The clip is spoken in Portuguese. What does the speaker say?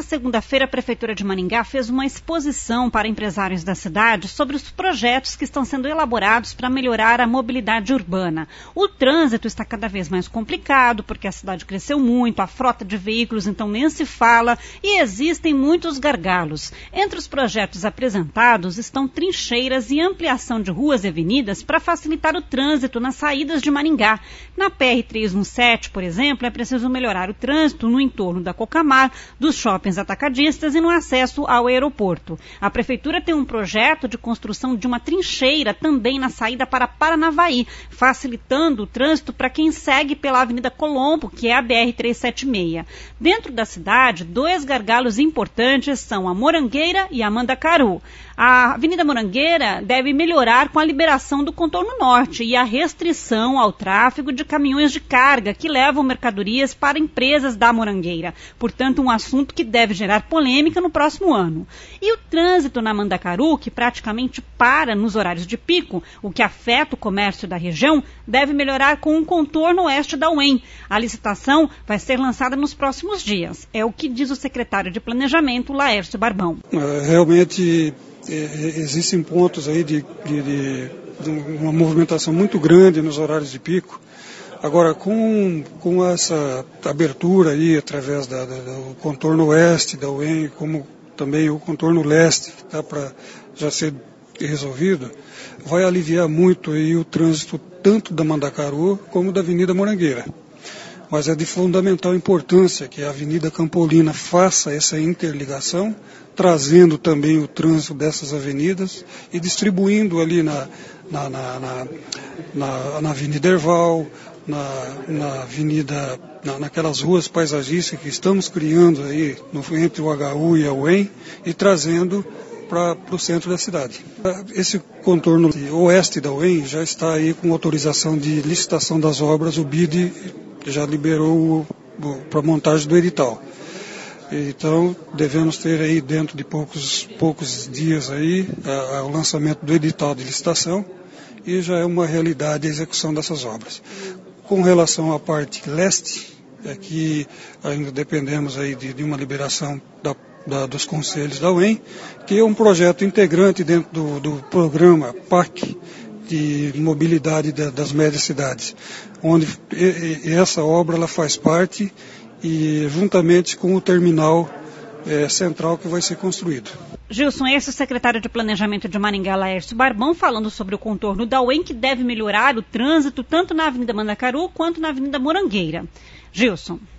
segunda-feira, a Prefeitura de Maringá fez uma exposição para empresários da cidade sobre os projetos que estão sendo elaborados para melhorar a mobilidade urbana. O trânsito está cada vez mais complicado, porque a cidade cresceu muito, a frota de veículos então nem se fala, e existem muitos gargalos. Entre os projetos apresentados estão trincheiras e ampliação de ruas e avenidas para facilitar o trânsito nas saídas de Maringá. Na PR-317, por exemplo, é preciso melhorar o trânsito no entorno da Cocamar, dos shoppings atacadistas e no acesso ao aeroporto. A Prefeitura tem um projeto de construção de uma trincheira também na saída para Paranavaí, facilitando o trânsito para quem segue pela Avenida Colombo, que é a BR-376. Dentro da cidade, 2 gargalos importantes são a Morangueira e a Mandacaru. A Avenida Morangueira deve melhorar com a liberação do contorno norte e a restrição ao tráfego de caminhões de carga que levam mercadorias para empresas da Morangueira. Portanto, um assunto que deve gerar polêmica no próximo ano. E o trânsito na Mandacaru, que praticamente para nos horários de pico, o que afeta o comércio da região, deve melhorar com um contorno oeste da UEM. A licitação vai ser lançada nos próximos dias. É o que diz o secretário de Planejamento, Laércio Barbão. Realmente existem pontos aí de uma movimentação muito grande nos horários de pico. Agora, com essa abertura aí, através do contorno oeste da UEM, como também o contorno leste, que está para já ser resolvido, vai aliviar muito aí o trânsito tanto da Mandacaru como da Avenida Morangueira. Mas é de fundamental importância que a Avenida Campolina faça essa interligação, trazendo também o trânsito dessas avenidas e distribuindo ali na Avenida Herval, na avenida, naquelas ruas paisagistas que estamos criando aí entre o HU e a UEM e trazendo para o centro da cidade. Esse contorno oeste da UEM já está aí com autorização de licitação das obras, o BID já liberou para a montagem do edital. Então, devemos ter aí dentro de poucos dias aí o lançamento do edital de licitação e já é uma realidade a execução dessas obras. Com relação à parte leste, aqui ainda dependemos aí de uma liberação dos conselhos da UEM, que é um projeto integrante dentro do programa PAC de mobilidade das médias cidades, onde essa obra ela faz parte e juntamente com o terminal central que vai ser construído. Gilson, esse é o secretário de Planejamento de Maringá, Laércio Barbão, falando sobre o contorno da UEM, que deve melhorar o trânsito tanto na Avenida Mandacaru quanto na Avenida Morangueira. Gilson.